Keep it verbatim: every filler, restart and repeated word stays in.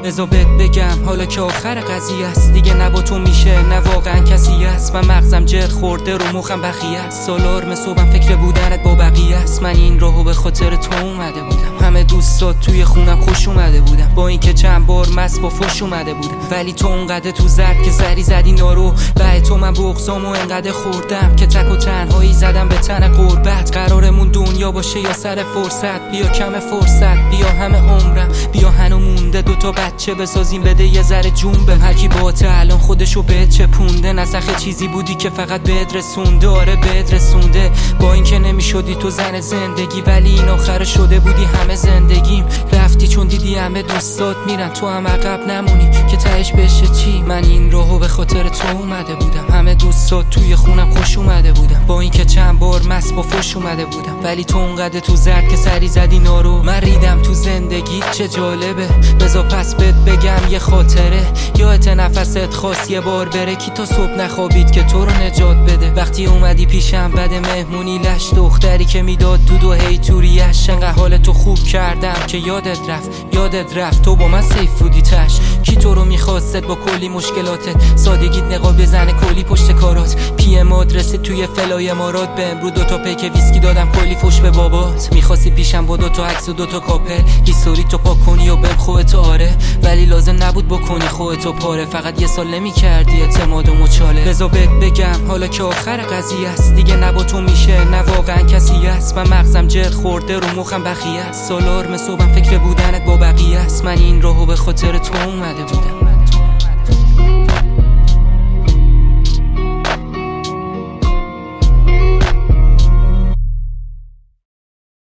بذار بهت بگم حالا که آخر قضیه است، دیگه نه با تو میشه نه واقعا کسی است. من مغزم جر خورده رو مخم بخیه است، سالار صبحم فکر بودنت با بقیه است. من این راهو به خاطر تو اومده بودم، همه دوستات توی خونم خوش اومده بودم، با اینکه چند بار مست با فش اومده بودم، ولی تو اونقدر تو زد که سری زدی نارو. به تو من بغضامو انقدر خوردم که تک و تنهایی زدم به تن قربت. قرارمون دنیا باشه یا سر فرصت، بیا کم فرصت، بیا همه عمرم، بیا هنو مونده دوتا بچه بسازیم، بده یه ذره جون بهم. هرکی باته الان خودشو بهت چپونده، نسخه چیزی بودی که فقط بهت رسونده. آره بهت رسونده، با اینکه نمیشدی تو زن زندگی، ولی این آخر شده بودی همه زندگیم. رفتی چون دیدی همه دوستات میرن، تو هم عقب نمونی که تهش بشه چی. من این راهو به خاطر تو اومده بودم، همه دوستات توی خونم خوش اومده بودم، با اینکه چند بار مست با فش اومده بودم، ولی تو اونقدر تو زد که سری زدی نارو. من ریدم تو زندگی چه جالبه، بذار پس بهت بگم یه خاطره. یادت نفست خواست یه بار بره، کی تا صبح نخوابید که تو رو نجات بده. وقتی اومدی پیشم بعد مهمونی لش، دختری که میداد دود و هی توریش، انقدر حال تو خوب کردم که یادت رفت یادت رفت تو با من سیف بودی تش. کی تو رو میخواست با کلی مشکلاتت، سادگیت نقاب بزنه کلی پشت کارات. پی ام آدرست توی فلای امارات، به امرو دوتا پیک ویسکی دادم کلی فش به بابات. میخواستی پیشم با دوتا عکس و دوتا کاپل، هیستوری تو پاک کنی و بهم خودت. آره ولی لازم نبود بکنی خودتو پاره، فقط یه سال نمیکردی اعتماد و مچاله. بذار بهت بگم حالا که آخر قضیه است، دیگه نه با تو میشه نه واقعا کسی است. من مغزم جر خورده رو مخم بخیه است، سالار صبحم فکر بودنت با بقیه است. من این راهو به خاطر تو اومده بودم.